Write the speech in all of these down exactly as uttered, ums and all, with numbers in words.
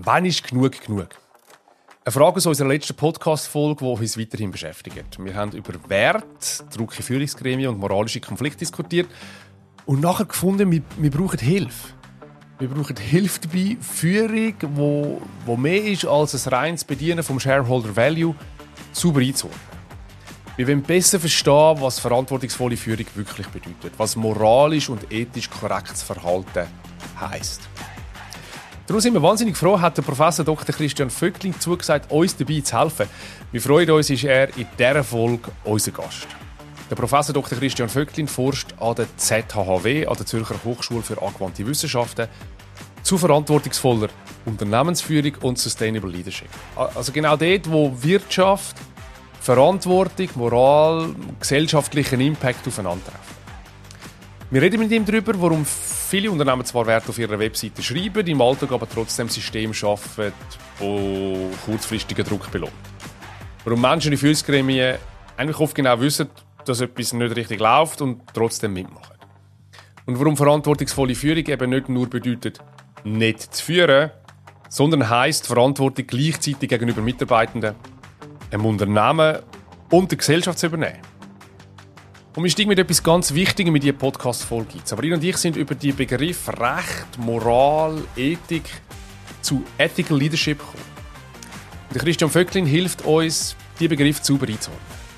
Wann ist genug genug? Eine Frage aus unserer letzten Podcast-Folge, die uns weiterhin beschäftigt. Wir haben über Wert, Druck in Führungsgremien und moralische Konflikte diskutiert und nachher gefunden, wir, wir brauchen Hilfe. Wir brauchen Hilfe dabei, Führung, wo, wo mehr ist als ein reines Bedienen vom Shareholder Value, sauber einzuordnen. Wir wollen besser verstehen, was verantwortungsvolle Führung wirklich bedeutet, was moralisch und ethisch korrektes Verhalten heisst. Darum sind wir wahnsinnig froh, hat der Professor Doktor Christian Vöckling zugesagt, uns dabei zu helfen. Wir freuen uns, ist er in dieser Folge unser Gast. Der Professor Doktor Christian Vöckling forscht an der Z H H W, an der Zürcher Hochschule für angewandte Wissenschaften, zu verantwortungsvoller Unternehmensführung und Sustainable Leadership. Also genau dort, wo Wirtschaft, Verantwortung, Moral, gesellschaftlichen Impact aufeinandertreffen. Wir reden mit ihm darüber, warum viele Unternehmen zwar Wert auf ihrer Webseite schreiben, im Alltag aber trotzdem Systeme schaffen, die kurzfristigen Druck belohnen. Warum Menschen in Führungsgremien eigentlich oft genau wissen, dass etwas nicht richtig läuft und trotzdem mitmachen. Und warum verantwortungsvolle Führung eben nicht nur bedeutet, nicht zu führen, sondern heisst, Verantwortung gleichzeitig gegenüber Mitarbeitenden, einem Unternehmen und der Gesellschaft zu übernehmen. Und wir steigen mit etwas ganz Wichtigem in diese Podcast-Folge ein. Aber ihr und ich sind über die Begriffe Recht, Moral, Ethik zu Ethical Leadership gekommen. Und Christian Vöckling hilft uns, diese Begriffe sauber einzuordnen.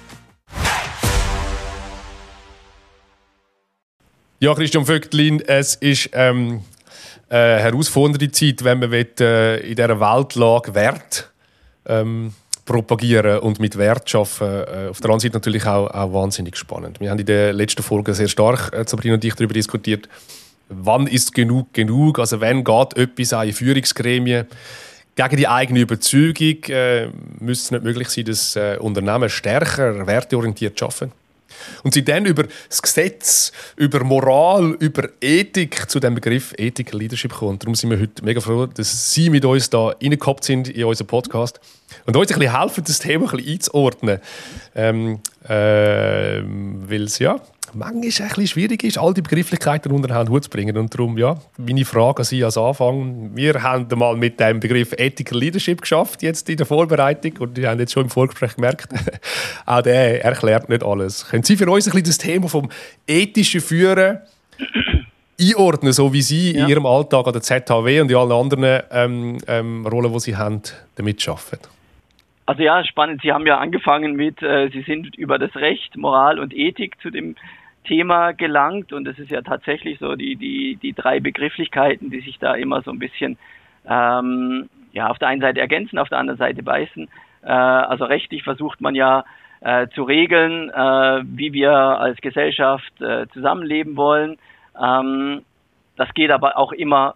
Ja, Christian Vöckling, es ist ähm, eine herausfordernde Zeit, wenn man will, äh, in dieser Weltlage Wert ähm, propagieren und mit Wert arbeiten. Auf der anderen Seite natürlich auch, auch wahnsinnig spannend. Wir haben in der letzten Folge sehr stark, äh, Sabrina und ich, darüber diskutiert, wann ist genug genug, also wenn geht etwas an in Führungsgremien gegen die eigene Überzeugung, äh, müsste es nicht möglich sein, dass äh, Unternehmen stärker werteorientiert arbeiten. Und sie dann über das Gesetz, über Moral, über Ethik zu dem Begriff Ethical Leadership kommen. Und darum sind wir heute mega froh, dass Sie mit uns da reingehoppt sind in unseren Podcast und uns ein bisschen helfen, das Thema ein bisschen einzuordnen. Ähm, äh, Weil es ja manchmal ein bisschen schwierig ist, all die Begrifflichkeiten unter den Hut zu bringen. Und darum, ja, meine Frage an Sie als Anfang. Wir haben mal mit dem Begriff Ethical Leadership geschafft, jetzt in der Vorbereitung. Und wir haben jetzt schon im Vorgespräch gemerkt, auch der erklärt nicht alles. Können Sie für uns ein bisschen das Thema vom ethischen Führen einordnen, so wie Sie ja. in Ihrem Alltag an der Z H W und in allen anderen ähm, ähm, Rollen, die Sie haben, damit arbeiten? Also ja, spannend. Sie haben ja angefangen mit, äh, Sie sind über das Recht, Moral und Ethik zu dem Thema gelangt, und es ist ja tatsächlich so, die die die drei Begrifflichkeiten, die sich da immer so ein bisschen ähm, ja auf der einen Seite ergänzen, auf der anderen Seite beißen. Äh, also rechtlich versucht man ja äh, zu regeln, äh, wie wir als Gesellschaft äh, zusammenleben wollen. Ähm, das geht aber auch immer,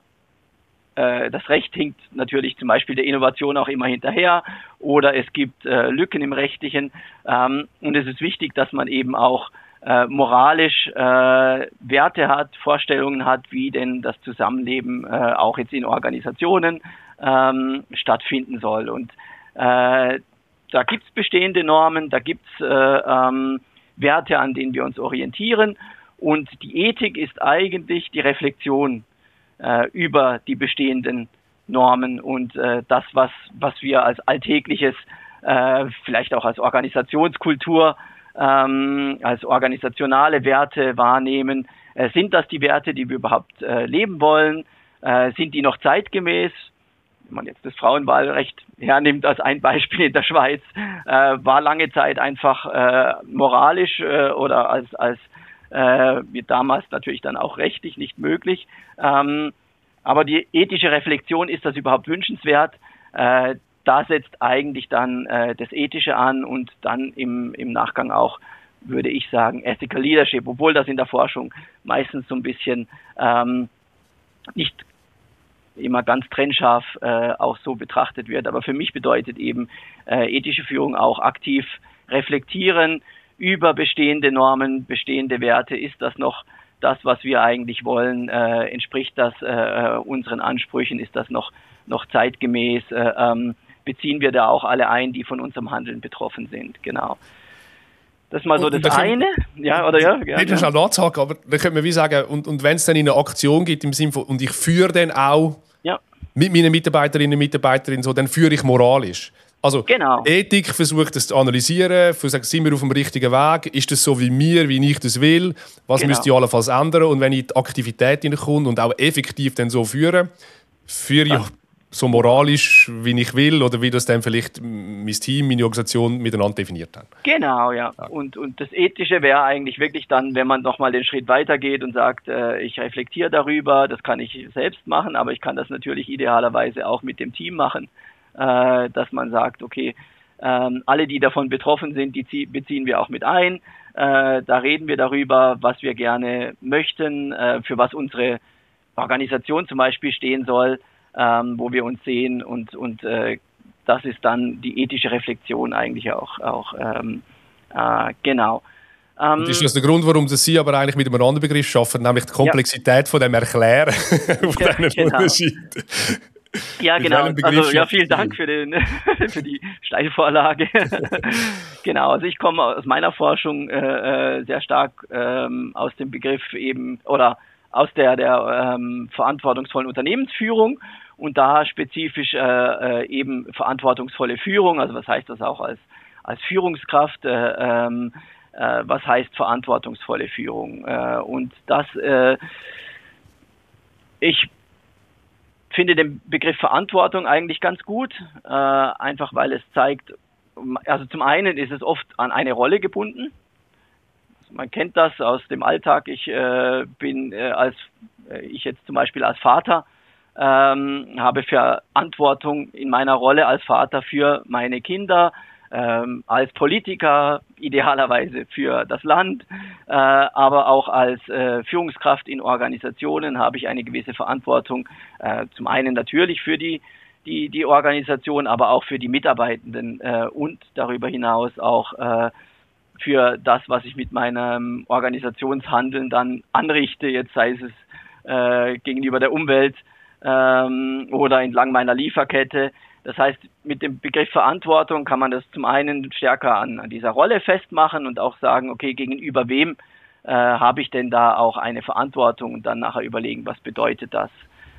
äh, das Recht hinkt natürlich zum Beispiel der Innovation auch immer hinterher, oder es gibt äh, Lücken im Rechtlichen, ähm, und es ist wichtig, dass man eben auch Äh, moralisch äh, Werte hat, Vorstellungen hat, wie denn das Zusammenleben äh, auch jetzt in Organisationen ähm, stattfinden soll. Und äh, da gibt es bestehende Normen, da gibt es äh, ähm, Werte, an denen wir uns orientieren. Und die Ethik ist eigentlich die Reflexion äh, über die bestehenden Normen und äh, das, was, was wir als alltägliches, äh, vielleicht auch als Organisationskultur, Ähm, als organisationale Werte wahrnehmen. Äh, sind das die Werte, die wir überhaupt äh, leben wollen? Äh, sind die noch zeitgemäß? Wenn man jetzt das Frauenwahlrecht hernimmt als ein Beispiel in der Schweiz, äh, war lange Zeit einfach äh, moralisch äh, oder als, als äh, wie damals natürlich dann auch rechtlich nicht möglich. Ähm, aber die ethische Reflexion, ist das überhaupt wünschenswert? Äh, Da setzt eigentlich dann äh, das Ethische an und dann im, im Nachgang auch, würde ich sagen, Ethical Leadership, obwohl das in der Forschung meistens so ein bisschen ähm, nicht immer ganz trennscharf äh, auch so betrachtet wird. Aber für mich bedeutet eben äh, ethische Führung auch aktiv reflektieren über bestehende Normen, bestehende Werte. Ist das noch das, was wir eigentlich wollen? Äh, entspricht das äh, unseren Ansprüchen? Ist das noch, noch zeitgemäß? Äh, ähm, beziehen wir da auch alle ein, die von unserem Handeln betroffen sind, genau. Das ist mal so und, das eine, können, ja, oder ja? ja nicht schnell nachzuhaken, aber da könnte man wie sagen, und, und wenn es dann eine Aktion gibt im Sinne von, und ich führe dann auch ja. mit meinen Mitarbeiterinnen und Mitarbeitern so, dann führe ich moralisch. Also genau. Ethik versucht das zu analysieren, für sagen, sind wir auf dem richtigen Weg, ist das so wie mir, wie ich das will, was Genau. müsste ich allenfalls ändern und wenn ich in die Aktivität hineinkomme und auch effektiv dann so führe, führe ich so moralisch, wie ich will oder wie das dann vielleicht mein Team, meine Organisation miteinander definiert haben. Genau, ja. ja. Und, und das Ethische wäre eigentlich wirklich dann, wenn man nochmal den Schritt weitergeht und sagt, äh, ich reflektiere darüber, das kann ich selbst machen, aber ich kann das natürlich idealerweise auch mit dem Team machen. Dass man sagt, okay, ähm, alle, die davon betroffen sind, die beziehen wir auch mit ein. Äh, da reden wir darüber, was wir gerne möchten, äh, für was unsere Organisation zum Beispiel stehen soll, ähm, wo wir uns sehen. Und, und äh, das ist dann die ethische Reflexion eigentlich auch. auch ähm, äh, genau. Ähm, und ist das der Grund, warum Sie aber eigentlich mit einem anderen Begriff arbeiten, nämlich die Komplexität ja. von dem Erklären von ja, diesen genau. Unterschieden? Ja, genau. Also, ja, vielen Dank für, den, für die Steilvorlage. Genau, also ich komme aus meiner Forschung äh, sehr stark ähm, aus dem Begriff eben oder aus der, der ähm, verantwortungsvollen Unternehmensführung und da spezifisch äh, äh, eben verantwortungsvolle Führung. Also was heißt das auch als, als Führungskraft? Äh, ähm, äh, was heißt verantwortungsvolle Führung? Äh, und das, äh, ich finde den Begriff Verantwortung eigentlich ganz gut, äh, einfach weil es zeigt, also zum einen ist es oft an eine Rolle gebunden. Also man kennt das aus dem Alltag. Ich äh, bin äh, als, äh, ich jetzt zum Beispiel als Vater, ähm, habe Verantwortung in meiner Rolle als Vater für meine Kinder, ähm, als Politiker idealerweise für das Land, äh, aber auch als äh, Führungskraft in Organisationen habe ich eine gewisse Verantwortung, äh, zum einen natürlich für die, die, die Organisation, aber auch für die Mitarbeitenden äh, und darüber hinaus auch äh, für das, was ich mit meinem Organisationshandeln dann anrichte, jetzt sei es äh, gegenüber der Umwelt ähm, oder entlang meiner Lieferkette. Das heißt, mit dem Begriff Verantwortung kann man das zum einen stärker an, an dieser Rolle festmachen und auch sagen, okay, gegenüber wem äh, habe ich denn da auch eine Verantwortung und dann nachher überlegen, was bedeutet das.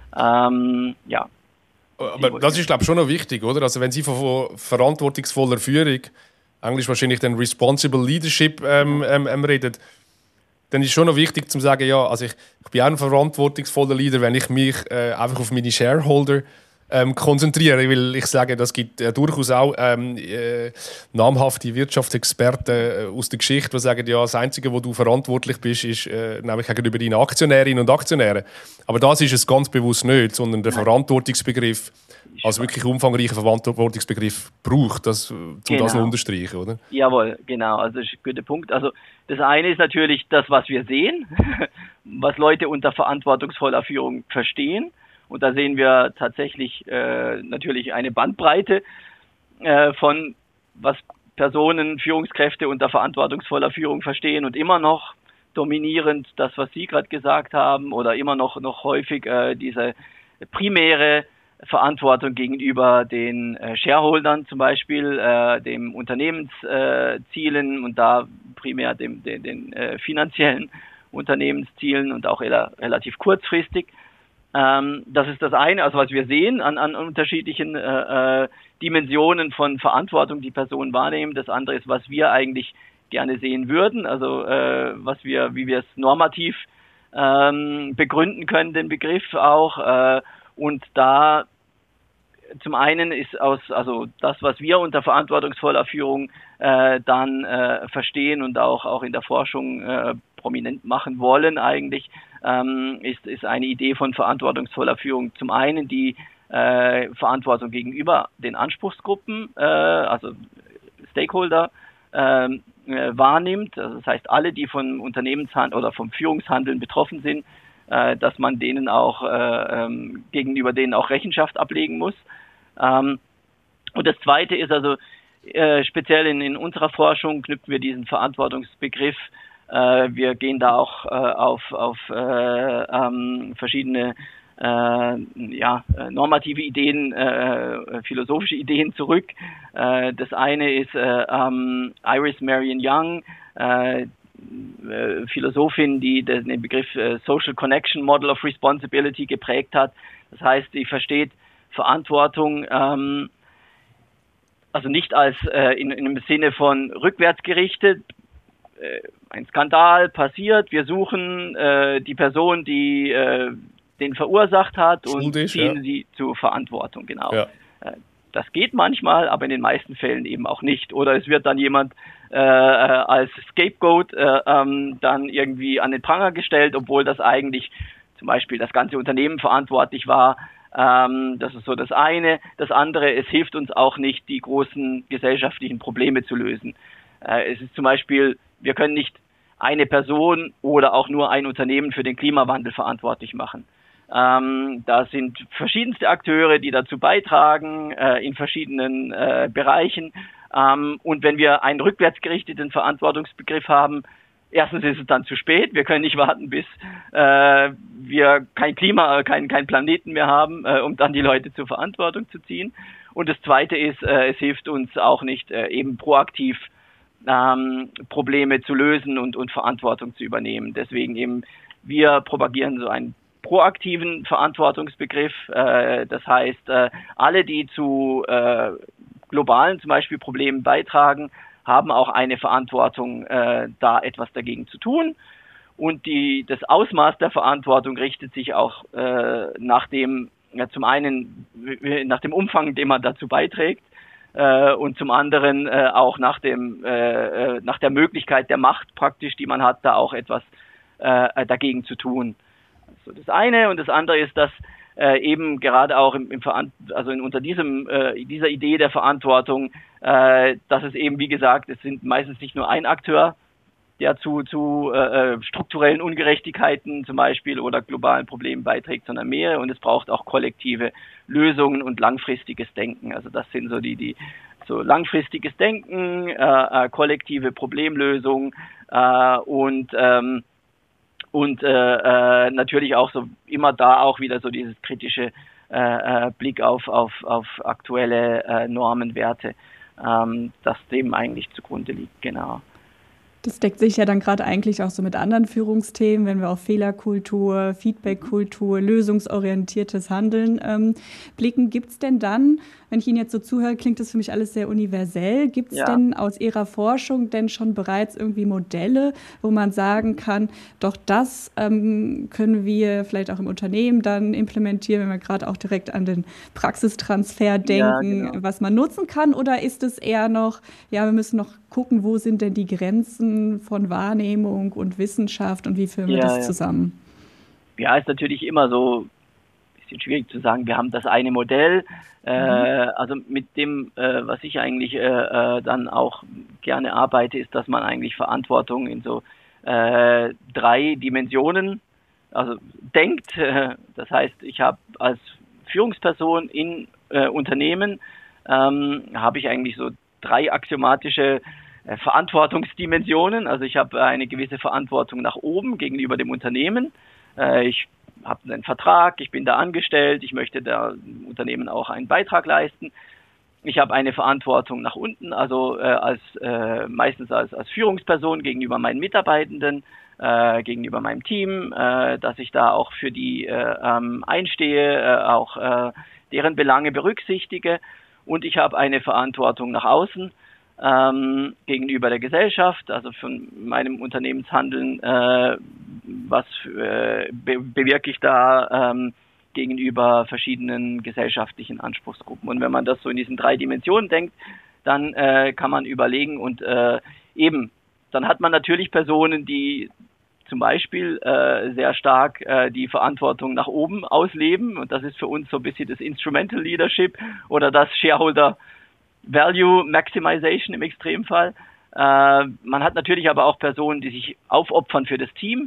Ähm, ja. Aber das ist, glaube ich, schon noch wichtig, oder? Also wenn Sie von, von verantwortungsvoller Führung, Englisch wahrscheinlich dann Responsible Leadership ähm, ähm, ähm, reden, dann ist schon noch wichtig zu sagen, ja, also ich, ich bin auch ein verantwortungsvoller Leader, wenn ich mich äh, einfach auf meine Shareholder Ähm, konzentrieren, weil ich sage, das gibt äh, durchaus auch ähm, äh, namhafte Wirtschaftsexperten äh, aus der Geschichte, die sagen, ja, das Einzige, wo du verantwortlich bist, ist äh, nämlich gegenüber deinen Aktionärinnen und Aktionären. Aber das ist es ganz bewusst nicht, sondern der Verantwortungsbegriff als wirklich umfangreicher Verantwortungsbegriff braucht, das, um genau. das noch unterstreichen, oder? Jawohl, genau, also das ist ein guter Punkt. Also das eine ist natürlich das, was wir sehen, was Leute unter verantwortungsvoller Führung verstehen. Und da sehen wir tatsächlich äh, natürlich eine Bandbreite äh, von, was Personen, Führungskräfte unter verantwortungsvoller Führung verstehen und immer noch dominierend das, was Sie gerade gesagt haben oder immer noch, noch häufig äh, diese primäre Verantwortung gegenüber den äh, Shareholdern zum Beispiel, äh, dem Unternehmenszielen äh, und da primär dem, den, den äh, finanziellen Unternehmenszielen und auch rela- relativ kurzfristig. Ähm, das ist das eine, also was wir sehen an, an unterschiedlichen äh, äh, Dimensionen von Verantwortung, die Personen wahrnehmen. Das andere ist, was wir eigentlich gerne sehen würden, also äh, was wir, wie wir es normativ ähm, begründen können, den Begriff auch. Äh, und da zum einen ist aus, also das, was wir unter verantwortungsvoller Führung äh, dann äh, verstehen und auch auch in der Forschung äh, prominent machen wollen eigentlich, ähm, ist ist eine Idee von verantwortungsvoller Führung. Zum einen die äh, Verantwortung gegenüber den Anspruchsgruppen, äh, also Stakeholder äh, äh, wahrnimmt. Also das heißt, alle, die vom Unternehmenshandeln oder vom Führungshandeln betroffen sind, äh, dass man denen auch äh, ähm, gegenüber denen auch Rechenschaft ablegen muss. Ähm, und das Zweite ist also äh, speziell in, in unserer Forschung knüpfen wir diesen Verantwortungsbegriff. Äh, wir gehen da auch äh, auf, auf äh, ähm, verschiedene äh, ja, normative Ideen, äh, philosophische Ideen zurück. Äh, das eine ist äh, ähm, Iris Marion Young, äh, Philosophin, die den Begriff Social Connection Model of Responsibility geprägt hat. Das heißt, sie versteht Verantwortung, ähm, also nicht als äh, in, in einem Sinne von rückwärts gerichtet, äh, ein Skandal passiert, wir suchen äh, die Person, die äh, den verursacht hat und Schuldig, ziehen ja. sie zur Verantwortung, genau. Ja. Äh, das geht manchmal, aber in den meisten Fällen eben auch nicht. Oder es wird dann jemand äh, als Scapegoat äh, ähm, dann irgendwie an den Pranger gestellt, obwohl das eigentlich zum Beispiel das ganze Unternehmen verantwortlich war. Ähm, das ist so das eine. Das andere, es hilft uns auch nicht, die großen gesellschaftlichen Probleme zu lösen. Äh, es ist zum Beispiel, wir können nicht eine Person oder auch nur ein Unternehmen für den Klimawandel verantwortlich machen. Ähm, da sind verschiedenste Akteure, die dazu beitragen, äh, in verschiedenen äh, Bereichen. Ähm, und wenn wir einen rückwärtsgerichteten Verantwortungsbegriff haben, erstens ist es dann zu spät. Wir können nicht warten, bis äh, wir kein Klima, kein, kein Planeten mehr haben, äh, um dann die Leute zur Verantwortung zu ziehen. Und das Zweite ist, äh, es hilft uns auch nicht, äh, eben proaktiv ähm, Probleme zu lösen und, und Verantwortung zu übernehmen. Deswegen eben, wir propagieren so einen proaktiven Verantwortungsbegriff. Äh, das heißt, äh, alle, die zu äh, globalen zum Beispiel Problemen beitragen, haben auch eine Verantwortung, äh, da etwas dagegen zu tun. Und die, das Ausmaß der Verantwortung richtet sich auch äh, nach dem, ja, zum einen nach dem Umfang, den man dazu beiträgt, äh, und zum anderen äh, auch nach dem, äh, nach der Möglichkeit der Macht praktisch, die man hat, da auch etwas äh, dagegen zu tun. So das eine. Und das andere ist, dass äh, eben gerade auch im, im Veran- also in, unter diesem äh, dieser Idee der Verantwortung, äh, dass es eben, wie gesagt, es sind meistens nicht nur ein Akteur, der zu, zu äh, strukturellen Ungerechtigkeiten zum Beispiel oder globalen Problemen beiträgt, sondern mehrere. Und es braucht auch kollektive Lösungen und langfristiges Denken. Also das sind so die, die so langfristiges Denken, äh, äh, kollektive Problemlösung äh, und ähm, Und äh, äh, natürlich auch so immer da auch wieder so dieses kritische äh, äh, Blick auf, auf, auf aktuelle äh, Normen, Werte, ähm, das dem eigentlich zugrunde liegt, genau. Das deckt sich ja dann gerade eigentlich auch so mit anderen Führungsthemen, wenn wir auf Fehlerkultur, Feedbackkultur, lösungsorientiertes Handeln ähm, blicken. Gibt es denn dann, wenn ich Ihnen jetzt so zuhöre, klingt das für mich alles sehr universell, gibt es Ja. denn aus Ihrer Forschung denn schon bereits irgendwie Modelle, wo man sagen kann, doch das ähm, können wir vielleicht auch im Unternehmen dann implementieren, wenn wir gerade auch direkt an den Praxistransfer denken, Ja, genau. was man nutzen kann? Oder ist es eher noch, ja, wir müssen noch gucken, wo sind denn die Grenzen von Wahrnehmung und Wissenschaft und wie führen wir Ja, das ja. zusammen? Ja, ist natürlich immer so ein bisschen schwierig zu sagen, wir haben das eine Modell. Äh, also mit dem, äh, was ich eigentlich äh, äh, dann auch gerne arbeite, ist, dass man eigentlich Verantwortung in so äh, drei Dimensionen also denkt. Äh, das heißt, ich habe als Führungsperson in äh, Unternehmen, ähm, habe ich eigentlich so drei axiomatische äh, Verantwortungsdimensionen. Also ich habe eine gewisse Verantwortung nach oben gegenüber dem Unternehmen. Äh, ich habe einen Vertrag, ich bin da angestellt, ich möchte da dem Unternehmen auch einen Beitrag leisten. Ich habe eine Verantwortung nach unten, also äh, als äh, meistens als, als Führungsperson gegenüber meinen Mitarbeitenden, äh, gegenüber meinem Team, äh, dass ich da auch für die äh, ähm, einstehe, äh, auch äh, deren Belange berücksichtige. Und ich habe eine Verantwortung nach außen ähm, gegenüber der Gesellschaft, also von meinem Unternehmenshandeln, äh, was äh, be- bewirke ich da ähm, gegenüber verschiedenen gesellschaftlichen Anspruchsgruppen. Und wenn man das so in diesen drei Dimensionen denkt, dann äh, kann man überlegen und äh, eben, dann hat man natürlich Personen, die zum Beispiel äh, sehr stark äh, die Verantwortung nach oben ausleben. Und das ist für uns so ein bisschen das Instrumental Leadership oder das Shareholder Value Maximization im Extremfall. Äh, man hat natürlich aber auch Personen, die sich aufopfern für das Team.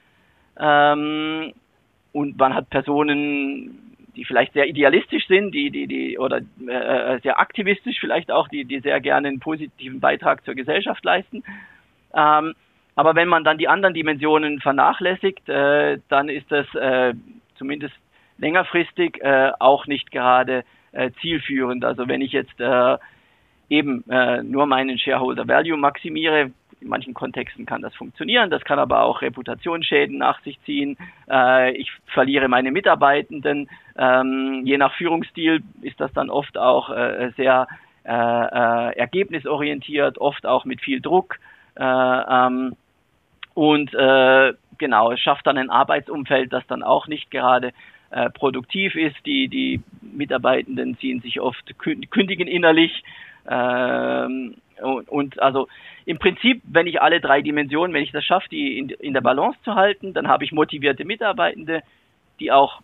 Ähm, und man hat Personen, die vielleicht sehr idealistisch sind, die, die, die, oder äh, sehr aktivistisch vielleicht auch, die, die sehr gerne einen positiven Beitrag zur Gesellschaft leisten. Ähm, Aber wenn man dann die anderen Dimensionen vernachlässigt, äh, dann ist das äh, zumindest längerfristig äh, auch nicht gerade äh, zielführend. Also wenn ich jetzt äh, eben äh, nur meinen Shareholder Value maximiere, in manchen Kontexten kann das funktionieren, das kann aber auch Reputationsschäden nach sich ziehen. Äh, ich verliere meine Mitarbeitenden. Ähm, je nach Führungsstil ist das dann oft auch äh, sehr äh, äh, ergebnisorientiert, oft auch mit viel Druck. Äh, ähm, und äh, genau, es schafft dann ein Arbeitsumfeld, das dann auch nicht gerade äh, produktiv ist. Die, die Mitarbeitenden ziehen sich oft, kündigen innerlich. Ähm, und, und also im Prinzip, wenn ich alle drei Dimensionen, wenn ich das schaffe, die in, in der Balance zu halten, dann habe ich motivierte Mitarbeitende, die auch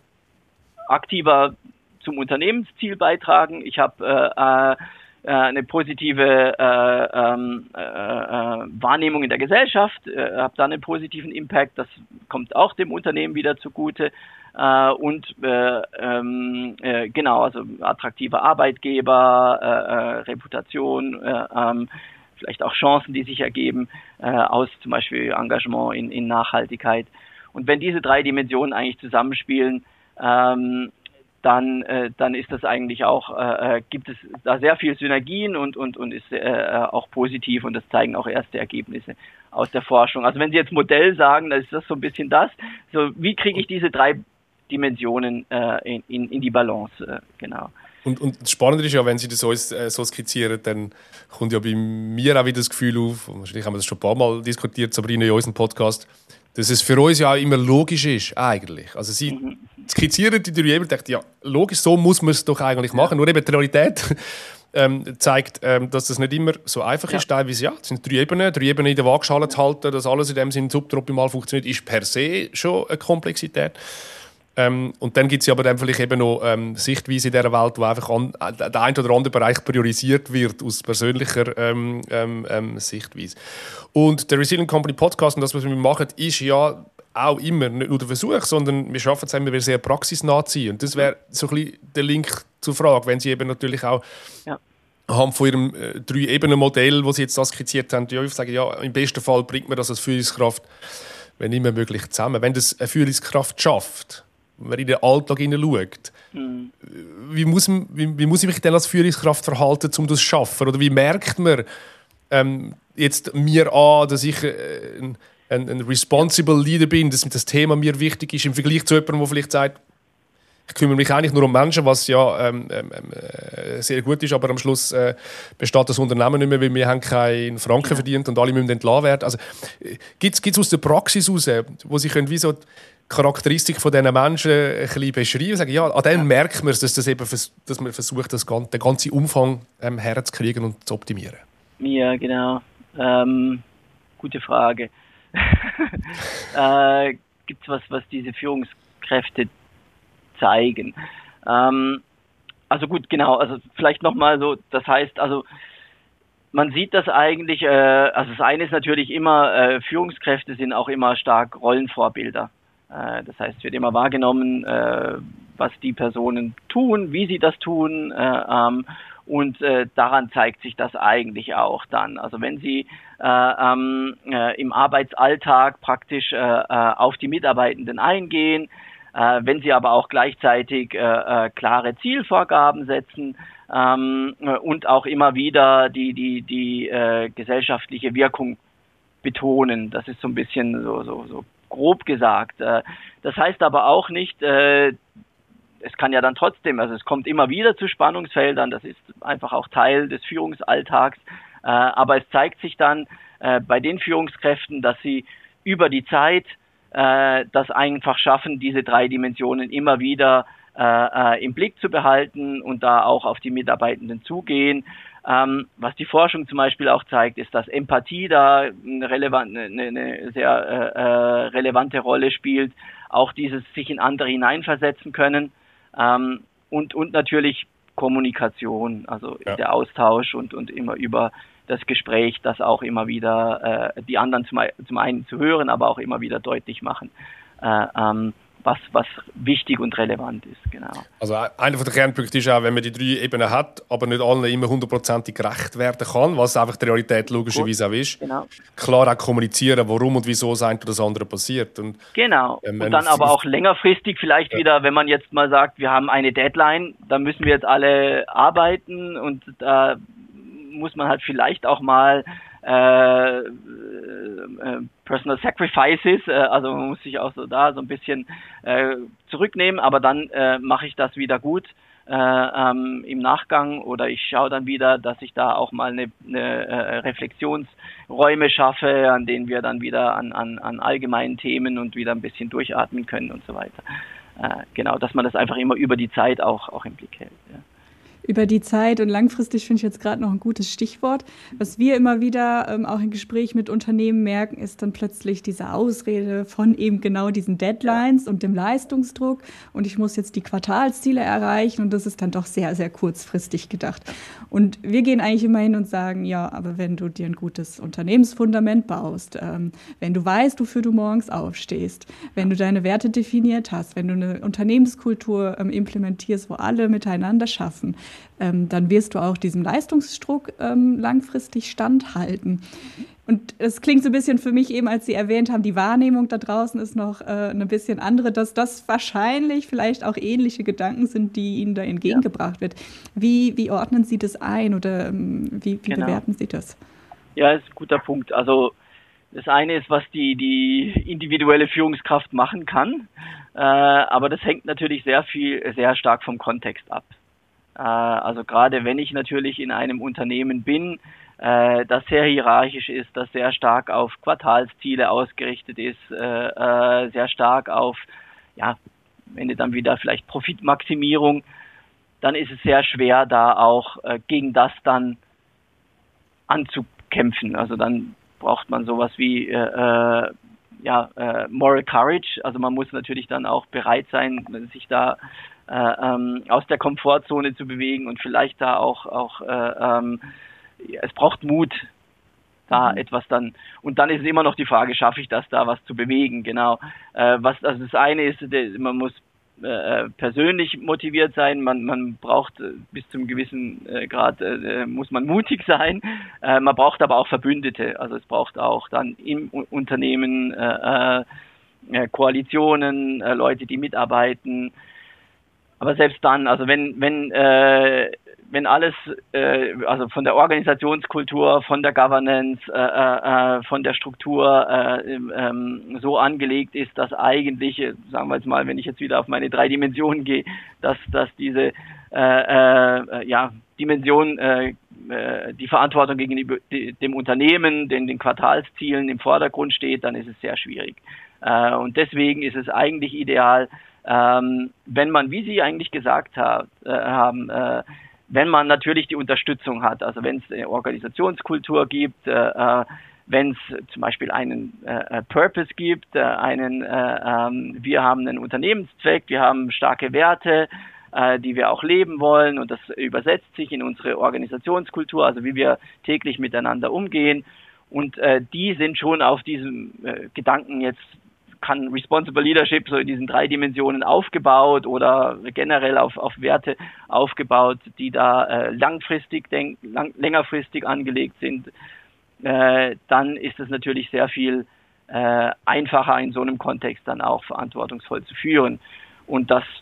aktiver zum Unternehmensziel beitragen. Ich habe äh, äh, eine positive äh, ähm, äh, äh, Wahrnehmung in der Gesellschaft, äh, habe dann einen positiven Impact, das kommt auch dem Unternehmen wieder zugute. Äh, und äh, ähm, äh, genau, also attraktive Arbeitgeber, äh, äh, Reputation, äh, ähm, vielleicht auch Chancen, die sich ergeben äh, aus zum Beispiel Engagement in, in Nachhaltigkeit. Und wenn diese drei Dimensionen eigentlich zusammenspielen, ähm, dann, äh, dann ist das eigentlich auch, äh, gibt es da sehr viel Synergien und, und, und ist äh, auch positiv, und das zeigen auch erste Ergebnisse aus der Forschung. Also wenn Sie jetzt Modell sagen, dann ist das so ein bisschen das. So, wie kriege ich diese drei Dimensionen äh, in, in, in die Balance? Äh, genau. Und, und das Spannende ist ja, wenn Sie das so, äh, so skizzieren, dann kommt ja bei mir auch wieder das Gefühl auf, und wahrscheinlich haben wir das schon ein paar Mal diskutiert, Sabrina, in unserem Podcast, dass es für uns ja auch immer logisch ist, eigentlich. Also Sie mhm. skizzieren die drei Ebenen, denken, ja, logisch, so muss man es doch eigentlich machen. Nur eben die Realität ähm, zeigt, ähm, dass das nicht immer so einfach ja. ist. Teilweise, ja, es sind drei Ebenen. Drei Ebenen in der Waagschale zu halten, dass alles in dem Sinne suboptimal funktioniert, ist per se schon eine Komplexität. Ähm, und dann gibt es aber dann vielleicht eben noch ähm, Sichtweise in dieser Welt, wo einfach an, äh, der ein oder andere Bereich priorisiert wird aus persönlicher ähm, ähm, ähm, Sichtweise. Und der Resilient Company Podcast und das, was wir machen, ist ja auch immer nicht nur der Versuch, sondern wir schaffen es immer, sehr praxisnah zu sein. Und das wäre so ein bisschen der Link zur Frage, wenn Sie eben natürlich auch ja. anhand von Ihrem äh, Drei-Ebenen-Modell, das Sie jetzt da skizziert haben, ja, ich sage, ja, im besten Fall bringt man das als Führungskraft, wenn immer möglich, zusammen. Wenn das eine Führungskraft schafft, wenn man in den Alltag hineinschaut, mhm. wie, muss, wie, wie muss ich mich denn als Führungskraft verhalten, um das zu schaffen? Oder wie merkt man ähm, jetzt mir an, dass ich äh, ein, ein, ein responsible Leader bin, dass das Thema mir wichtig ist, im Vergleich zu jemandem, der vielleicht sagt, ich kümmere mich eigentlich nur um Menschen, was ja ähm, äh, sehr gut ist, aber am Schluss äh, besteht das Unternehmen nicht mehr, weil wir haben keinen Franken ja. verdient und alle müssen entlassen werden. Also, gibt es aus der Praxis heraus, wo Sie können wie so die Charakteristik von diesen Menschen ein bisschen beschreiben, sagen, ja, an dem ja. merkt man es, dass, das eben, dass man versucht, das ganze, den ganzen Umfang ähm, herzukriegen und zu optimieren. Ja, genau. Ähm, gute Frage. äh, gibt es was, was diese Führungskräfte zeigen? Ähm, also gut, genau, also vielleicht nochmal so, das heißt, also man sieht das eigentlich, äh, also das eine ist natürlich immer, äh, Führungskräfte sind auch immer stark Rollenvorbilder. Äh, das heißt, es wird immer wahrgenommen, äh, was die Personen tun, wie sie das tun, äh, ähm, und äh, daran zeigt sich das eigentlich auch dann. Also wenn Sie äh, ähm, äh, im Arbeitsalltag praktisch äh, äh, auf die Mitarbeitenden eingehen, äh, wenn Sie aber auch gleichzeitig äh, äh, klare Zielvorgaben setzen ähm, und auch immer wieder die die die äh, gesellschaftliche Wirkung betonen. Das ist so ein bisschen so so so grob gesagt. Äh, das heißt aber auch nicht, äh, es kann ja dann trotzdem, also es kommt immer wieder zu Spannungsfeldern, das ist einfach auch Teil des Führungsalltags, äh, aber es zeigt sich dann äh, bei den Führungskräften, dass sie über die Zeit äh, das einfach schaffen, diese drei Dimensionen immer wieder äh, äh, im Blick zu behalten und da auch auf die Mitarbeitenden zugehen. Ähm, was die Forschung zum Beispiel auch zeigt, ist, dass Empathie da eine, relevant, eine, eine sehr äh, äh, relevante Rolle spielt, auch dieses sich in andere hineinversetzen können. Ähm, und, und natürlich Kommunikation, also ja. der Austausch und, und immer über das Gespräch, das auch immer wieder äh, die anderen zum, zum einen zu hören, aber auch immer wieder deutlich machen, äh, ähm, was, was wichtig und relevant ist. Genau. Also einer der Kernpunkte ist auch, wenn man die drei Ebenen hat, aber nicht allen immer hundertprozentig gerecht werden kann, was einfach die Realität logischerweise auch ist. Genau. Klar auch kommunizieren, warum und wieso das eine oder das andere passiert. Und, genau. Ähm, und dann aber auch längerfristig vielleicht ja. wieder, wenn man jetzt mal sagt, wir haben eine Deadline, dann müssen wir jetzt alle arbeiten und da muss man halt vielleicht auch mal äh, äh, Personal Sacrifices, äh, also man muss sich auch so da so ein bisschen äh, zurücknehmen, aber dann äh, mache ich das wieder gut äh, ähm, im Nachgang, oder ich schaue dann wieder, dass ich da auch mal eine, eine äh, Reflexionsräume schaffe, an denen wir dann wieder an, an, an allgemeinen Themen und wieder ein bisschen durchatmen können und so weiter. Äh, genau, dass man das einfach immer über die Zeit auch, auch im Blick hält. Ja. Über die Zeit und langfristig finde ich jetzt gerade noch ein gutes Stichwort. Was wir immer wieder ähm, auch im Gespräch mit Unternehmen merken, ist dann plötzlich diese Ausrede von eben genau diesen Deadlines und dem Leistungsdruck. Und ich muss jetzt die Quartalsziele erreichen, und das ist dann doch sehr, sehr kurzfristig gedacht. Und wir gehen eigentlich immer hin und sagen, ja, aber wenn du dir ein gutes Unternehmensfundament baust, ähm, wenn du weißt, wofür du morgens aufstehst, wenn du deine Werte definiert hast, wenn du eine Unternehmenskultur ähm, implementierst, wo alle miteinander schaffen, Ähm, dann wirst du auch diesem Leistungsdruck ähm, langfristig standhalten. Und es klingt so ein bisschen für mich eben, als Sie erwähnt haben, die Wahrnehmung da draußen ist noch äh, ein bisschen andere, dass das wahrscheinlich vielleicht auch ähnliche Gedanken sind, die Ihnen da entgegengebracht ja. wird. Wie, wie ordnen Sie das ein, oder ähm, wie, wie genau. bewerten Sie das? Ja, das ist ein guter Punkt. Also das eine ist, was die, die individuelle Führungskraft machen kann, äh, aber das hängt natürlich sehr viel, sehr stark vom Kontext ab. Also gerade wenn ich natürlich in einem Unternehmen bin, äh, das sehr hierarchisch ist, das sehr stark auf Quartalsziele ausgerichtet ist, äh, äh, sehr stark auf, ja, am Ende dann wieder vielleicht Profitmaximierung, dann ist es sehr schwer, da auch äh, gegen das dann anzukämpfen. Also dann braucht man sowas wie äh, äh, ja, äh, Moral Courage. Also man muss natürlich dann auch bereit sein, sich da Äh, ähm, aus der Komfortzone zu bewegen und vielleicht da auch, auch äh, ähm, es braucht Mut, da mhm. etwas dann, und dann ist es immer noch die Frage, schaffe ich das, da was zu bewegen, genau. Äh, was, also das eine ist, man muss äh, persönlich motiviert sein, man, man braucht äh, bis zum gewissen äh, Grad, äh, muss man mutig sein, äh, man braucht aber auch Verbündete, also es braucht auch dann im Unternehmen äh, äh, Koalitionen, äh, Leute, die mitarbeiten. Aber selbst dann, also wenn wenn äh, wenn alles, äh, also von der Organisationskultur, von der Governance, äh, äh, von der Struktur äh, ähm, so angelegt ist, dass eigentlich, sagen wir jetzt mal, wenn ich jetzt wieder auf meine drei Dimensionen gehe, dass dass diese äh, äh, ja Dimension, äh, äh, die Verantwortung gegenüber dem Unternehmen, den den Quartalszielen im Vordergrund steht, dann ist es sehr schwierig. Äh, und deswegen ist es eigentlich ideal, Ähm, wenn man, wie Sie eigentlich gesagt hat, äh, haben, äh, wenn man natürlich die Unterstützung hat, also wenn es eine Organisationskultur gibt, äh, äh, wenn es zum Beispiel einen äh, Purpose gibt, äh, einen, äh, ähm, wir haben einen Unternehmenszweck, wir haben starke Werte, äh, die wir auch leben wollen, und das übersetzt sich in unsere Organisationskultur, also wie wir täglich miteinander umgehen, und äh, die sind schon auf diesem äh, Gedanken jetzt, kann Responsible Leadership so in diesen drei Dimensionen aufgebaut oder generell auf, auf Werte aufgebaut, die da äh, langfristig, denk, lang, längerfristig angelegt sind, äh, dann ist es natürlich sehr viel äh, einfacher, in so einem Kontext dann auch verantwortungsvoll zu führen. Und das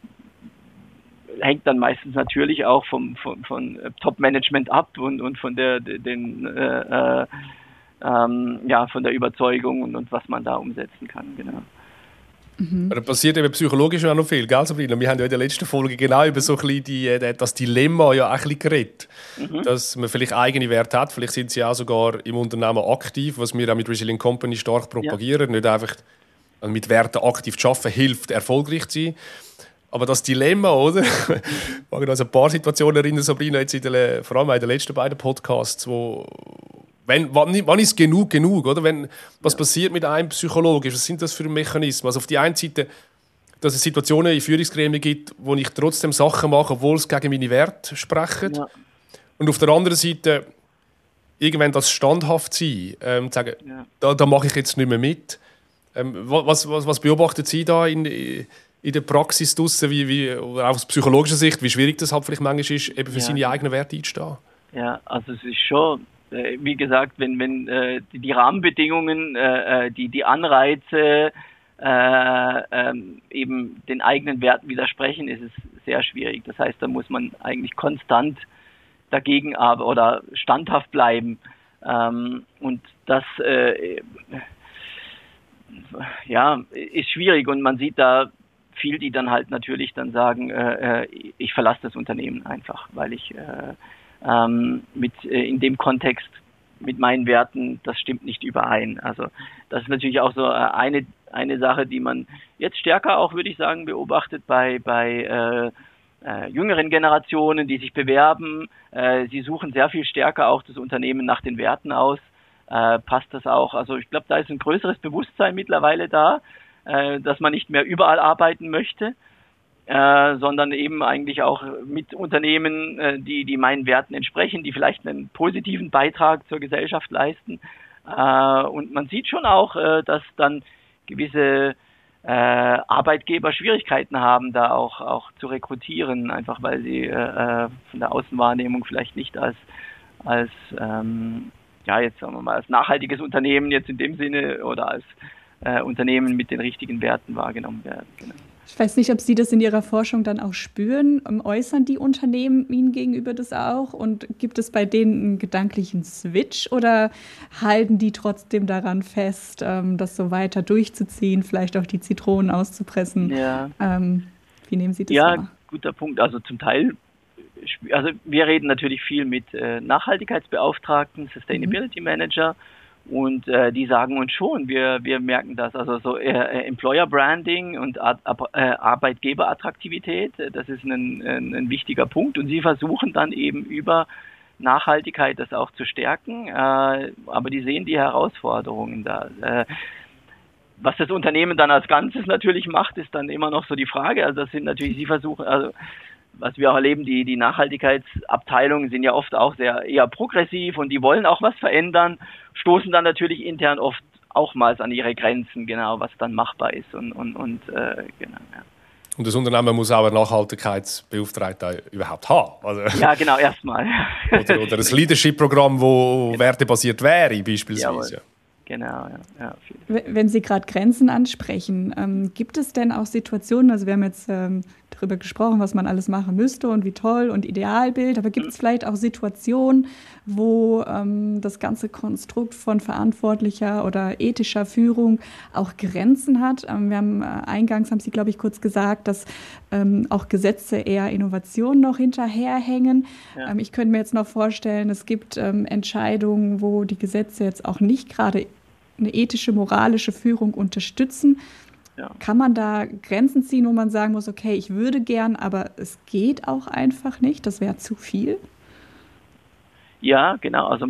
hängt dann meistens natürlich auch vom, von, von Top-Management ab und, und von der, den, äh, äh, Ähm, ja, von der Überzeugung und, und was man da umsetzen kann, genau. Mhm. Da passiert eben psychologisch auch noch viel, gell, Sabrina? Wir haben ja in der letzten Folge genau über so ein bisschen die, das Dilemma ja auch ein bisschen geredet. Mhm. Dass man vielleicht eigene Werte hat, vielleicht sind sie auch sogar im Unternehmen aktiv, was wir auch mit Resilient Company stark propagieren. Ja. Nicht einfach also mit Werten aktiv zu arbeiten, hilft, erfolgreich zu sein. Aber das Dilemma, oder? Ich mag mich an ein paar Situationen erinnern, Sabrina, jetzt in der, vor allem in den letzten beiden Podcasts, wo Wenn, wann, wann ist genug genug? Oder? Wenn, was ja. passiert mit einem psychologisch? Was sind das für Mechanismen? Also auf die einen Seite, dass es Situationen in Führungsgremien gibt, wo ich trotzdem Sachen mache, obwohl es gegen meine Werte sprechen. Ja. Und auf der anderen Seite, irgendwann das standhaft sein, ähm, zu sagen, ja. da, da mache ich jetzt nicht mehr mit. Ähm, was, was, was beobachten Sie da in, in der Praxis draussen, wie, wie, oder auch aus psychologischer Sicht, wie schwierig das halt vielleicht manchmal ist, eben für ja. seine eigenen Werte einzustehen? Ja, also es ist schon... Wie gesagt, wenn, wenn äh, die, die Rahmenbedingungen, äh, die, die Anreize äh, ähm, eben den eigenen Werten widersprechen, ist es sehr schwierig. Das heißt, da muss man eigentlich konstant dagegen aber oder standhaft bleiben. Ähm, und das äh, ja, ist schwierig und man sieht da viel, die dann halt natürlich dann sagen, äh, ich verlasse das Unternehmen einfach, weil ich äh, ähm, mit äh, in dem Kontext mit meinen Werten, das stimmt nicht überein. Also das ist natürlich auch so äh, eine eine Sache, die man jetzt stärker auch, würde ich sagen, beobachtet bei bei äh, äh, jüngeren Generationen, die sich bewerben. Äh, sie suchen sehr viel stärker auch das Unternehmen nach den Werten aus. Äh, passt das auch? Also ich glaube, da ist ein größeres Bewusstsein mittlerweile da, äh, dass man nicht mehr überall arbeiten möchte, äh, sondern eben eigentlich auch mit Unternehmen, äh, die, die meinen Werten entsprechen, die vielleicht einen positiven Beitrag zur Gesellschaft leisten. Äh, und man sieht schon auch, äh, dass dann gewisse äh, Arbeitgeber Schwierigkeiten haben, da auch, auch zu rekrutieren, einfach weil sie äh, von der Außenwahrnehmung vielleicht nicht als, als ähm, ja, jetzt sagen wir mal, als nachhaltiges Unternehmen jetzt in dem Sinne oder als äh, Unternehmen mit den richtigen Werten wahrgenommen werden. Genau. Ich weiß nicht, ob Sie das in Ihrer Forschung dann auch spüren. Äußern die Unternehmen Ihnen gegenüber das auch? Und gibt es bei denen einen gedanklichen Switch oder halten die trotzdem daran fest, das so weiter durchzuziehen, vielleicht auch die Zitronen auszupressen? Ja. Ähm, wie nehmen Sie das ja, wahr? Ja, guter Punkt. Also zum Teil, also wir reden natürlich viel mit äh, Nachhaltigkeitsbeauftragten, Sustainability Manager. Und äh, die sagen uns schon, wir wir merken das, also so äh, Employer Branding und Ar- Ar- äh, Arbeitgeberattraktivität, das ist ein, ein, ein wichtiger Punkt. Und sie versuchen dann eben über Nachhaltigkeit das auch zu stärken, äh, aber die sehen die Herausforderungen da. Äh, was das Unternehmen dann als Ganzes natürlich macht, ist dann immer noch so die Frage. Also das sind natürlich, sie versuchen, also was wir auch erleben, die, die Nachhaltigkeitsabteilungen sind ja oft auch sehr eher progressiv und die wollen auch was verändern, stoßen dann natürlich intern oft auch mal an ihre Grenzen, genau, was dann machbar ist und, und, und äh, genau, ja. Und das Unternehmen muss auch einen Nachhaltigkeitsbeauftragten überhaupt haben. Also, ja, genau, erstmal. oder, oder ein Leadership-Programm, das genau. wertebasiert wäre, beispielsweise. Jawohl. Genau, ja. ja Wenn Sie gerade Grenzen ansprechen, ähm, gibt es denn auch Situationen, also wir haben jetzt ähm, darüber gesprochen, was man alles machen müsste und wie toll und Idealbild, aber gibt es vielleicht auch Situationen, wo ähm, das ganze Konstrukt von verantwortlicher oder ethischer Führung auch Grenzen hat? Ähm, wir haben äh, eingangs, haben Sie, glaube ich, kurz gesagt, dass ähm, auch Gesetze eher Innovationen noch hinterherhängen. Ja. Ähm, ich könnte mir jetzt noch vorstellen, es gibt ähm, Entscheidungen, wo die Gesetze jetzt auch nicht gerade eine ethische, moralische Führung unterstützen. Ja. Kann man da Grenzen ziehen, wo man sagen muss, okay, ich würde gern, aber es geht auch einfach nicht, das wäre zu viel? Ja, genau, also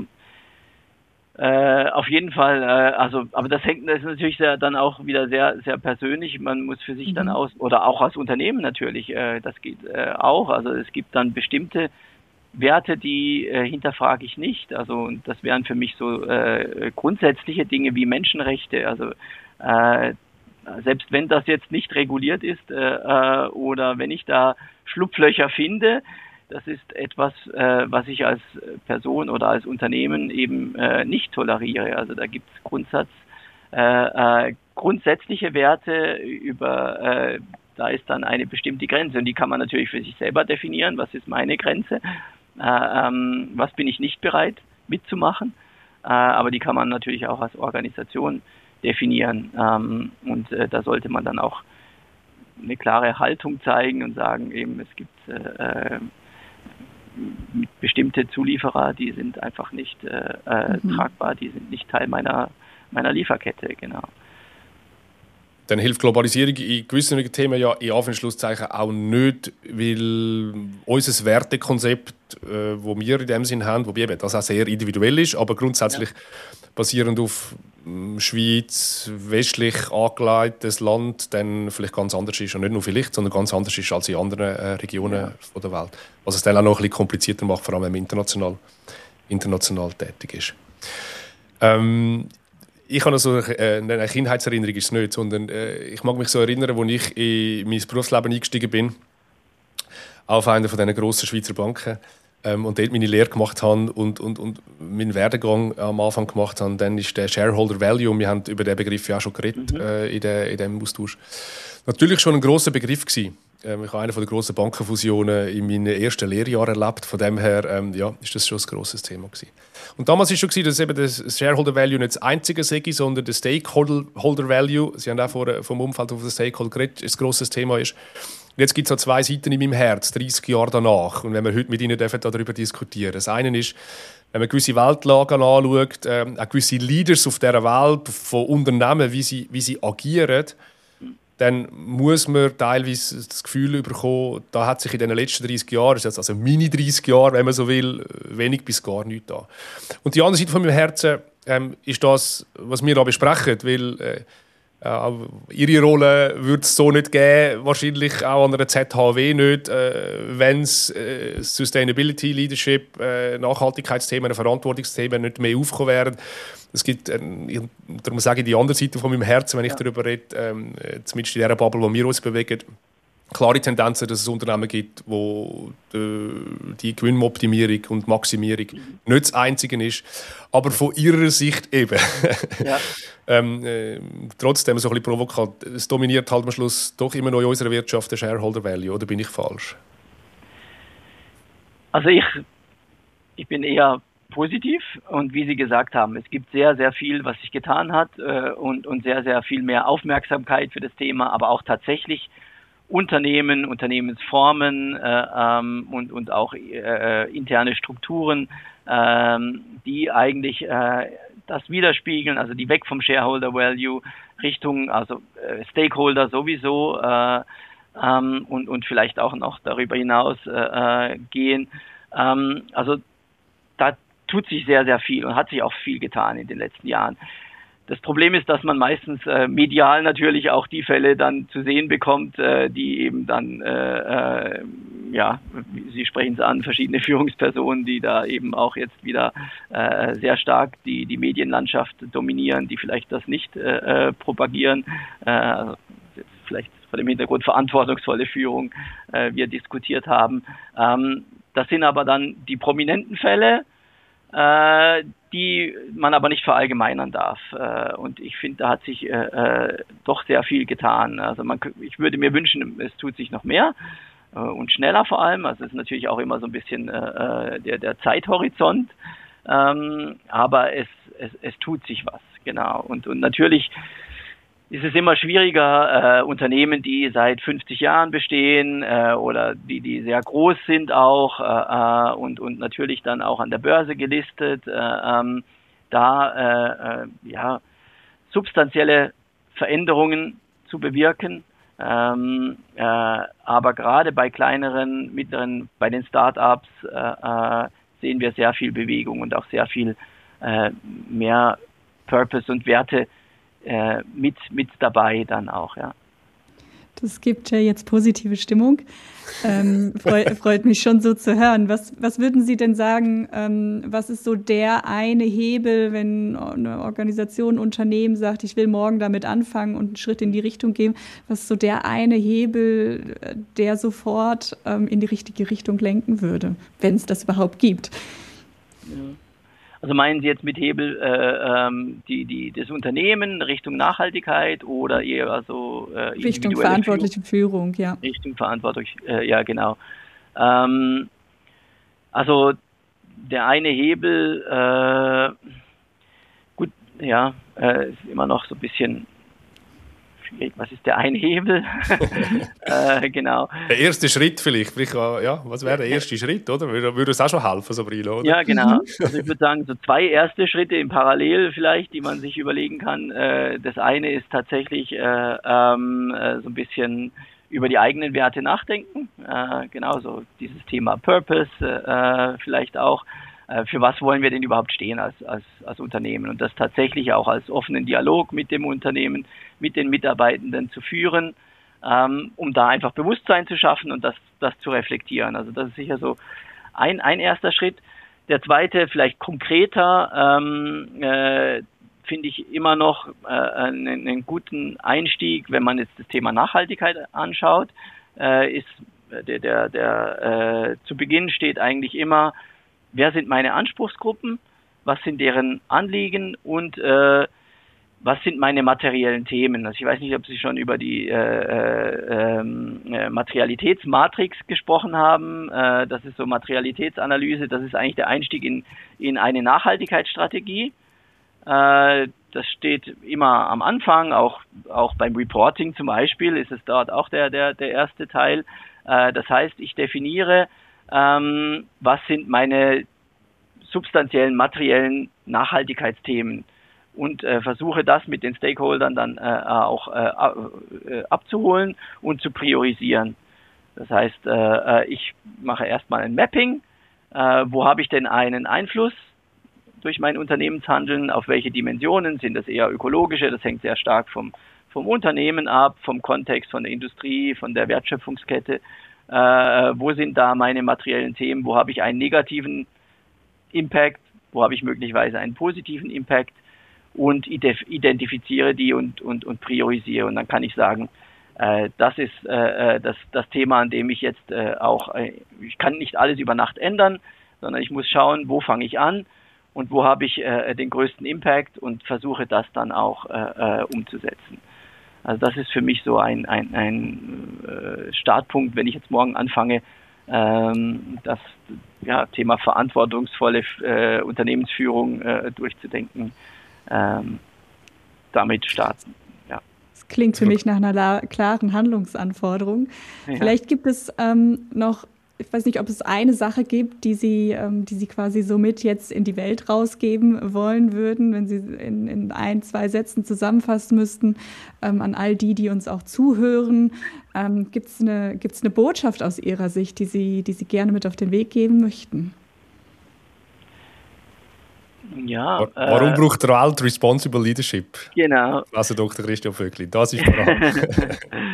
äh, auf jeden Fall, äh, also, aber das hängt, das ist natürlich sehr, dann auch wieder sehr, sehr persönlich, man muss für sich mhm. dann aus, oder auch als Unternehmen natürlich, äh, das geht äh, auch, also es gibt dann bestimmte Werte, die äh, hinterfrage ich nicht. Also das wären für mich so äh, grundsätzliche Dinge wie Menschenrechte. Also äh, selbst wenn das jetzt nicht reguliert ist äh, oder wenn ich da Schlupflöcher finde, das ist etwas, äh, was ich als Person oder als Unternehmen eben äh, nicht toleriere. Also da gibt es Grundsatz, äh, äh, grundsätzliche Werte über äh, da ist dann eine bestimmte Grenze und die kann man natürlich für sich selber definieren. Was ist meine Grenze? Äh, ähm, was bin ich nicht bereit mitzumachen? Äh, aber die kann man natürlich auch als Organisation definieren. Ähm, und äh, da sollte man dann auch eine klare Haltung zeigen und sagen, eben es gibt äh, bestimmte Zulieferer, die sind einfach nicht äh, mhm. tragbar, die sind nicht Teil meiner, meiner Lieferkette, genau. Dann hilft Globalisierung in gewissen Themen ja in Anführungszeichen auch nicht, weil unser Wertekonzept, äh, wo wir in dem Sinn haben, wobei eben das auch sehr individuell ist, aber grundsätzlich ja. basierend auf äh, Schweiz, westlich angelegtes Land, dann vielleicht ganz anders ist, und nicht nur vielleicht, sondern ganz anders ist als in anderen äh, Regionen ja. von der Welt. Was es dann auch noch ein bisschen komplizierter macht, vor allem wenn man international, international tätig ist. Ähm, Ich habe noch so eine Kindheitserinnerung, ist es nicht, sondern äh, ich mag mich so erinnern, als ich in mein Berufsleben eingestiegen bin, auf einer von diesen grossen Schweizer Banken, ähm, und dort meine Lehre gemacht habe und, und, und meinen Werdegang am Anfang gemacht habe. Dann ist der Shareholder Value, wir haben über diesen Begriff ja auch schon geredet mhm. äh, in, der, in diesem Austausch, natürlich schon ein grosser Begriff gewesen. Ähm, ich habe eine von der grossen Bankenfusionen in meinen ersten Lehrjahren erlebt. Von dem her ähm, ja, ist das schon ein grosses Thema gewesen. Und damals war schon gewesen, dass eben das Shareholder Value nicht das einzige sei, sondern der Stakeholder Value. Sie haben auch vorher vom Umfeld auf den Stakeholder geredet, ein grosses Thema ist. Und jetzt gibt es noch zwei Seiten in meinem Herz, dreißig Jahre danach. Und wenn wir heute mit Ihnen dürfen, darüber diskutieren. Das eine ist, wenn man gewisse Weltlagen anschaut, ähm, auch gewisse Leaders auf dieser Welt, von Unternehmen, wie sie, wie sie agieren, dann muss man teilweise das Gefühl bekommen, da hat sich in den letzten dreißig Jahren, das ist jetzt also mini dreißig Jahre, wenn man so will, wenig bis gar nichts da. Und die andere Seite von meinem Herzen ähm, ist das, was wir da besprechen, weil äh, äh, ihre Rolle würde es so nicht geben, wahrscheinlich auch an einer Z H W nicht, äh, wenn es äh, Sustainability, Leadership, äh, Nachhaltigkeitsthemen, Verantwortungsthemen nicht mehr aufgekommen wären. Es gibt, äh, darum sage ich die andere Seite von meinem Herzen, wenn ich ja. darüber rede, ähm, zumindest in dieser Bubble, wo wir uns bewegen, klare Tendenzen, dass es Unternehmen gibt, wo die, die Gewinnoptimierung und Maximierung mhm. nicht das Einzige ist, aber von ihrer Sicht eben. Ja. ähm, äh, trotzdem so ein bisschen provokant. Es dominiert halt am Schluss doch immer noch in unserer Wirtschaft der Shareholder Value, oder bin ich falsch? Also ich, ich bin eher positiv und wie Sie gesagt haben, es gibt sehr, sehr viel, was sich getan hat äh, und, und sehr, sehr viel mehr Aufmerksamkeit für das Thema, aber auch tatsächlich Unternehmen, Unternehmensformen äh, ähm, und, und auch äh, interne Strukturen, äh, die eigentlich äh, das widerspiegeln, also die weg vom Shareholder Value Richtung, also äh, Stakeholder sowieso äh, ähm, und, und vielleicht auch noch darüber hinaus äh, gehen. Ähm, also da tut sich sehr, sehr viel und hat sich auch viel getan in den letzten Jahren. Das Problem ist, dass man meistens äh, medial natürlich auch die Fälle dann zu sehen bekommt, äh, die eben dann, äh, äh, ja, Sie sprechen es an, verschiedene Führungspersonen, die da eben auch jetzt wieder äh, sehr stark die, die Medienlandschaft dominieren, die vielleicht das nicht äh, propagieren. Äh, also jetzt vielleicht vor dem Hintergrund verantwortungsvolle Führung äh, wir diskutiert haben. Ähm, das sind aber dann die prominenten Fälle, äh, die man aber nicht verallgemeinern darf. Äh, und ich finde, da hat sich äh, doch sehr viel getan. Also man, ich würde mir wünschen, es tut sich noch mehr äh, und schneller vor allem. Also es ist natürlich auch immer so ein bisschen äh, der, der Zeithorizont. Ähm, aber es, es, es tut sich was, genau. Und, und natürlich ist es immer schwieriger, äh, Unternehmen, die seit fünfzig Jahren bestehen äh, oder die, die sehr groß sind auch äh, und, und natürlich dann auch an der Börse gelistet, äh, ähm, da äh, äh, ja, substanzielle Veränderungen zu bewirken. Ähm, äh, aber gerade bei kleineren, mittleren, bei den Start-ups äh, äh, sehen wir sehr viel Bewegung und auch sehr viel äh, mehr Purpose und Werte Äh, mit, mit dabei dann auch, ja. Das gibt ja jetzt positive Stimmung. Ähm, freu, freut mich schon so zu hören. Was, was würden Sie denn sagen, ähm, was ist so der eine Hebel, wenn eine Organisation, ein Unternehmen sagt, ich will morgen damit anfangen und einen Schritt in die Richtung gehen, was ist so der eine Hebel, der sofort ähm, in die richtige Richtung lenken würde, wenn es das überhaupt gibt? Ja. Also meinen Sie jetzt mit Hebel äh, ähm, die, die, das Unternehmen Richtung Nachhaltigkeit oder eher so äh, Richtung verantwortliche Führung? Führung, ja. Richtung verantwortlich, äh, ja genau. Ähm, also der eine Hebel, äh, gut, ja, äh, ist immer noch so ein bisschen schwierig. Was ist der eine Hebel? äh, genau. Der erste Schritt vielleicht. vielleicht ja, was wäre der erste Schritt, oder? Würde, würde es auch schon helfen, Sabrina, oder? Ja, genau. Also ich würde sagen, so zwei erste Schritte im Parallel vielleicht, die man sich überlegen kann. Äh, das eine ist tatsächlich äh, ähm, äh, so ein bisschen über die eigenen Werte nachdenken. Äh, genau, so dieses Thema Purpose äh, vielleicht auch. Äh, für was wollen wir denn überhaupt stehen als, als, als Unternehmen? Und das tatsächlich auch als offenen Dialog mit dem Unternehmen, mit den Mitarbeitenden zu führen, ähm, um da einfach Bewusstsein zu schaffen und das, das zu reflektieren. Also das ist sicher so ein, ein erster Schritt. Der zweite, vielleicht konkreter, ähm, äh, finde ich immer noch äh, einen, einen guten Einstieg, wenn man jetzt das Thema Nachhaltigkeit anschaut, äh, ist der, der, der äh, zu Beginn steht eigentlich immer, wer sind meine Anspruchsgruppen, was sind deren Anliegen und äh, was sind meine materiellen Themen? Also ich weiß nicht, ob Sie schon über die äh, äh, Materialitätsmatrix gesprochen haben. Äh, das ist so Materialitätsanalyse. Das ist eigentlich der Einstieg in, in eine Nachhaltigkeitsstrategie. Äh, das steht immer am Anfang, auch, auch beim Reporting zum Beispiel ist es dort auch der, der, der erste Teil. Äh, das heißt, ich definiere, ähm, was sind meine substanziellen, materiellen Nachhaltigkeitsthemen und äh, versuche das mit den Stakeholdern dann äh, auch äh, abzuholen und zu priorisieren. Das heißt, äh, ich mache erstmal ein Mapping, äh, wo habe ich denn einen Einfluss durch mein Unternehmenshandeln, auf welche Dimensionen, sind das eher ökologische, das hängt sehr stark vom, vom Unternehmen ab, vom Kontext, von der Industrie, von der Wertschöpfungskette, äh, wo sind da meine materiellen Themen, wo habe ich einen negativen Impact, wo habe ich möglicherweise einen positiven Impact und identifiziere die und, und, und priorisiere. Und dann kann ich sagen, äh, das ist äh, das, das Thema, an dem ich jetzt äh, auch, äh, ich kann nicht alles über Nacht ändern, sondern ich muss schauen, wo fange ich an und wo habe ich äh, den größten Impact und versuche das dann auch äh, umzusetzen. Also das ist für mich so ein, ein, ein äh, Startpunkt, wenn ich jetzt morgen anfange, ähm, das ja, Thema verantwortungsvolle äh, Unternehmensführung äh, durchzudenken, ähm, damit starten. Ja. Das klingt für mich nach einer la- klaren Handlungsanforderung. Ja. Vielleicht gibt es ähm, noch, ich weiß nicht, ob es eine Sache gibt, die Sie, ähm, die Sie quasi somit jetzt in die Welt rausgeben wollen würden, wenn Sie in, in ein, zwei Sätzen zusammenfassen müssten, ähm, an all die, die uns auch zuhören. Ähm, gibt es eine, gibt's eine Botschaft aus Ihrer Sicht, die Sie, die Sie gerne mit auf den Weg geben möchten? Ja, Warum äh, braucht der Welt Responsible Leadership? Genau. Also Doktor Christian Vöckli, das ist die Frage.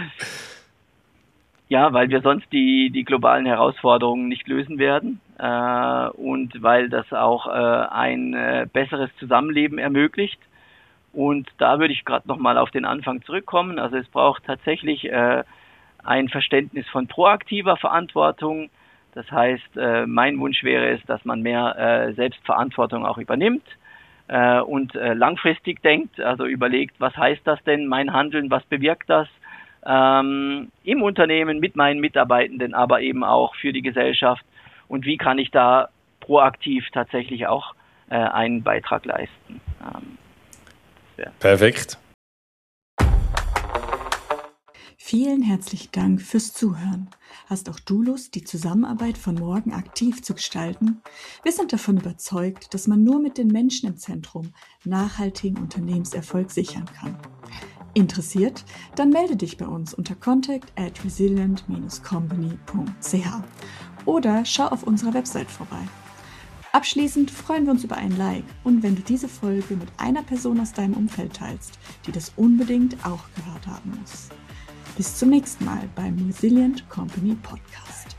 Ja, weil wir sonst die, die globalen Herausforderungen nicht lösen werden äh, und weil das auch äh, ein äh, besseres Zusammenleben ermöglicht. Und da würde ich gerade nochmal auf den Anfang zurückkommen. Also es braucht tatsächlich äh, ein Verständnis von proaktiver Verantwortung. Das heißt, äh, mein Wunsch wäre es, dass man mehr äh, Selbstverantwortung auch übernimmt äh, und äh, langfristig denkt, also überlegt, was heißt das denn, mein Handeln, was bewirkt das ähm, im Unternehmen mit meinen Mitarbeitenden, aber eben auch für die Gesellschaft und wie kann ich da proaktiv tatsächlich auch äh, einen Beitrag leisten. Ähm, ja. Perfekt. Vielen herzlichen Dank fürs Zuhören. Hast auch du Lust, die Zusammenarbeit von morgen aktiv zu gestalten? Wir sind davon überzeugt, dass man nur mit den Menschen im Zentrum nachhaltigen Unternehmenserfolg sichern kann. Interessiert? Dann melde dich bei uns unter contact at resilient dash company punkt c h oder schau auf unserer Website vorbei. Abschließend freuen wir uns über ein Like und wenn du diese Folge mit einer Person aus deinem Umfeld teilst, die das unbedingt auch gehört haben muss. Bis zum nächsten Mal beim Resilient Company Podcast.